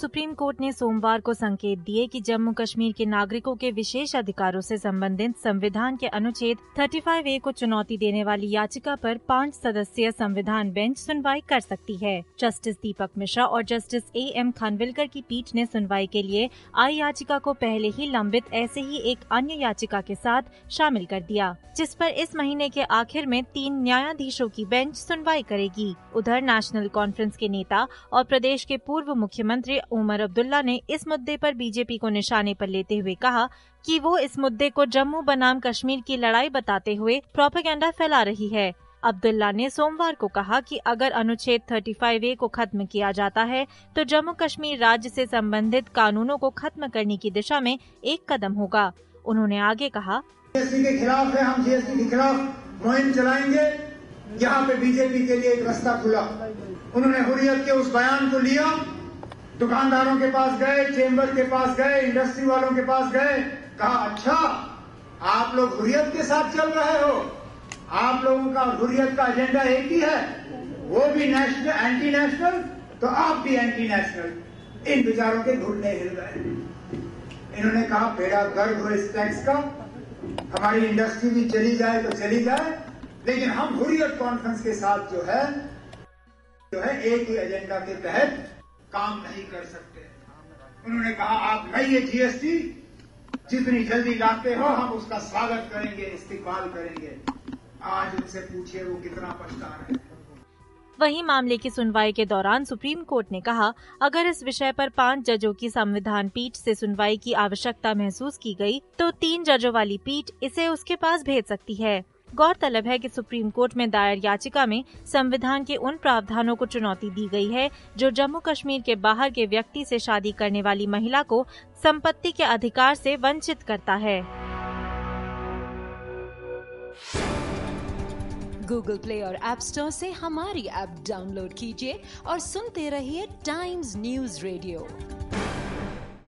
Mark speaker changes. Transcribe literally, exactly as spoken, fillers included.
Speaker 1: Supreme court ने सोमवार को संकेत दिए कि जम्मू कश्मीर के नागरिकों के विशेष अधिकारों से संबंधित संविधान के अनुच्छेद पैंतीस ए को चुनौती देने वाली याचिका पर पाँच सदस्यीय संविधान बेंच सुनवाई कर सकती है। जस्टिस दीपक मिश्रा और जस्टिस ए एम खानविलकर की पीठ ने सुनवाई के लिए आई याचिका को पहले ही लंबित ऐसे ही एक अन्य याचिका के साथ शामिल कर दिया, जिस पर इस महीने के आखिर में तीन न्यायाधीशों की बेंच सुनवाई करेगी। उधर नेशनल कॉन्फ्रेंस के नेता और प्रदेश के पूर्व मुख्यमंत्री उमर अब्दुल्ला ने इस मुद्दे पर बीजेपी को निशाने पर लेते हुए कहा कि वो इस मुद्दे को जम्मू बनाम कश्मीर की लड़ाई बताते हुए प्रोपेगेंडा फैला रही है। अब्दुल्ला ने सोमवार को कहा कि अगर अनुच्छेद पैंतीस ए को खत्म किया जाता है तो जम्मू कश्मीर राज्य से संबंधित कानूनों को खत्म करने की दिशा में एक कदम होगा। उन्होंने आगे कहा,
Speaker 2: जीएसटी के खिलाफ है, हम जीएसटी के खिलाफ मुहिम चलाएंगे। यहाँ पे बीजेपी के लिए एक रास्ता खुला। उन्होंने हुर्रियत के उस बयान को लिया, दुकानदारों के पास गए, चेंबर के पास गए, इंडस्ट्री वालों के पास गए, कहा अच्छा आप लोग हुर्रियत के साथ चल रहे हो, आप लोगों का हुर्रियत का एजेंडा एक ही है, वो भी नेशनल एंटी नेशनल, तो आप भी एंटी नेशनल। इन विचारों के घुटने हिल गए। इन्होंने कहा बेड़ा गर्क हो इस टैक्स का, हमारी इंडस्ट्री भी चली जाए तो चली जाए, लेकिन हम हुर्रियत कॉन्फ्रेंस के साथ जो है जो है एक ही एजेंडा के तहत काम नहीं कर सकते। उन्होंने कहा आप नई जीएसटी जितनी जल्दी लाते हो हम उसका स्वागत करेंगे, इस्तेमाल करेंगे। आज उनसे पूछिए वो कितना पछता रहे हैं।
Speaker 1: वहीं मामले की सुनवाई के दौरान सुप्रीम कोर्ट ने कहा, अगर इस विषय पर पांच जजों की संविधान पीठ से सुनवाई की आवश्यकता महसूस की गई तो तीन जजों वाली पीठ इसे उसके पास भेज सकती है। गौरतलब है कि सुप्रीम कोर्ट में दायर याचिका में संविधान के उन प्रावधानों को चुनौती दी गई है जो जम्मू कश्मीर के बाहर के व्यक्ति से शादी करने वाली महिला को संपत्ति के अधिकार से वंचित करता है।
Speaker 3: गूगल प्ले और ऐप स्टोर से हमारी ऐप डाउनलोड कीजिए और सुनते रहिए टाइम्स न्यूज़ रेडियो।